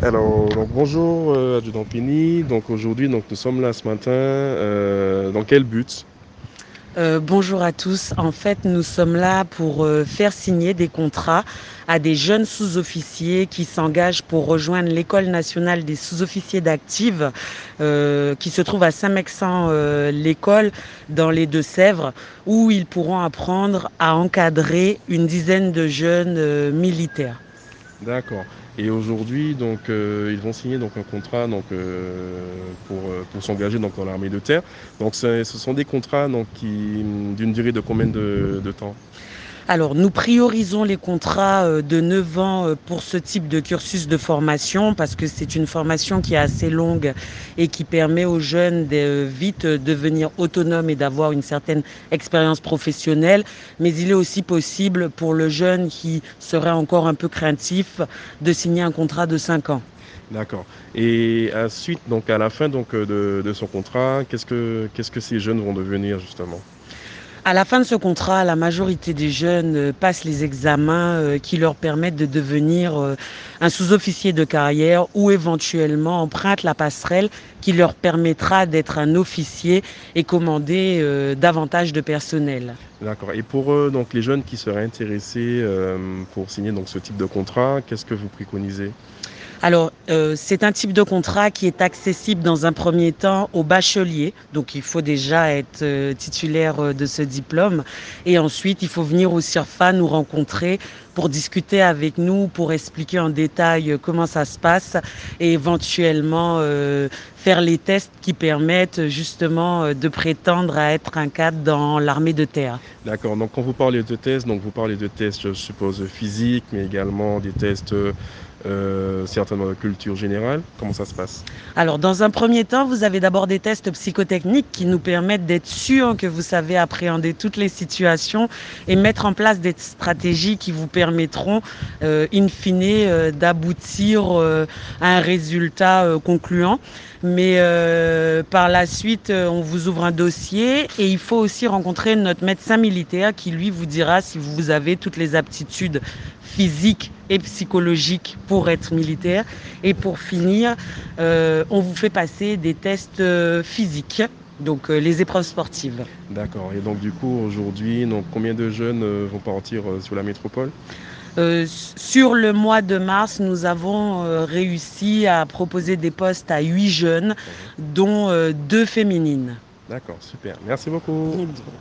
Alors, donc bonjour Adjudant Pini. Donc aujourd'hui, donc nous sommes là ce matin. Dans quel but? Bonjour à tous. En fait, nous sommes là pour faire signer des contrats à des jeunes sous-officiers qui s'engagent pour rejoindre l'École nationale des sous-officiers d'active qui se trouve à Saint-Mexan, l'école dans les Deux-Sèvres, où ils pourront apprendre à encadrer une dizaine de jeunes militaires. D'accord. Et aujourd'hui, donc ils vont signer donc un contrat donc pour s'engager donc dans l'armée de terre. Donc ce sont des contrats donc qui d'une durée de combien de temps? Alors, nous priorisons les contrats de 9 ans pour ce type de cursus de formation parce que c'est une formation qui est assez longue et qui permet aux jeunes de vite devenir autonomes et d'avoir une certaine expérience professionnelle. Mais il est aussi possible pour le jeune qui serait encore un peu craintif de signer un contrat de 5 ans. D'accord. Et ensuite, donc à la fin donc de son contrat, qu'est-ce que ces jeunes vont devenir justement? À la fin de ce contrat, la majorité des jeunes passent les examens qui leur permettent de devenir un sous-officier de carrière ou éventuellement empruntent la passerelle qui leur permettra d'être un officier et commander davantage de personnel. D'accord. Et pour donc les jeunes qui seraient intéressés pour signer donc ce type de contrat, qu'est-ce que vous préconisez? Alors, c'est un type de contrat qui est accessible dans un premier temps aux bacheliers. Donc, il faut déjà être titulaire de ce diplôme. Et ensuite, il faut venir au CIRFA nous rencontrer pour discuter avec nous, pour expliquer en détail comment ça se passe et éventuellement faire les tests qui permettent justement de prétendre à être un cadre dans l'armée de terre. D'accord. Donc quand vous parlez de tests, donc vous parlez de tests, je suppose, physiques, mais également des tests certainement de culture générale. Comment ça se passe? Alors, dans un premier temps, vous avez d'abord des tests psychotechniques qui nous permettent d'être sûrs que vous savez appréhender toutes les situations et mettre en place des stratégies qui vous permettront, in fine, d'aboutir à un résultat concluant. Mais par la suite, on vous ouvre un dossier et il faut aussi rencontrer notre médecin militaire qui, lui, vous dira si vous avez toutes les aptitudes physiques et psychologiques pour être militaire. Et pour finir, on vous fait passer des tests physiques, donc les épreuves sportives. D'accord. Et donc du coup aujourd'hui, donc combien de jeunes vont partir sur la métropole? Sur le mois de mars, nous avons réussi à proposer des postes à 8 jeunes, Mhm. dont 2 féminines. D'accord, super. Merci beaucoup.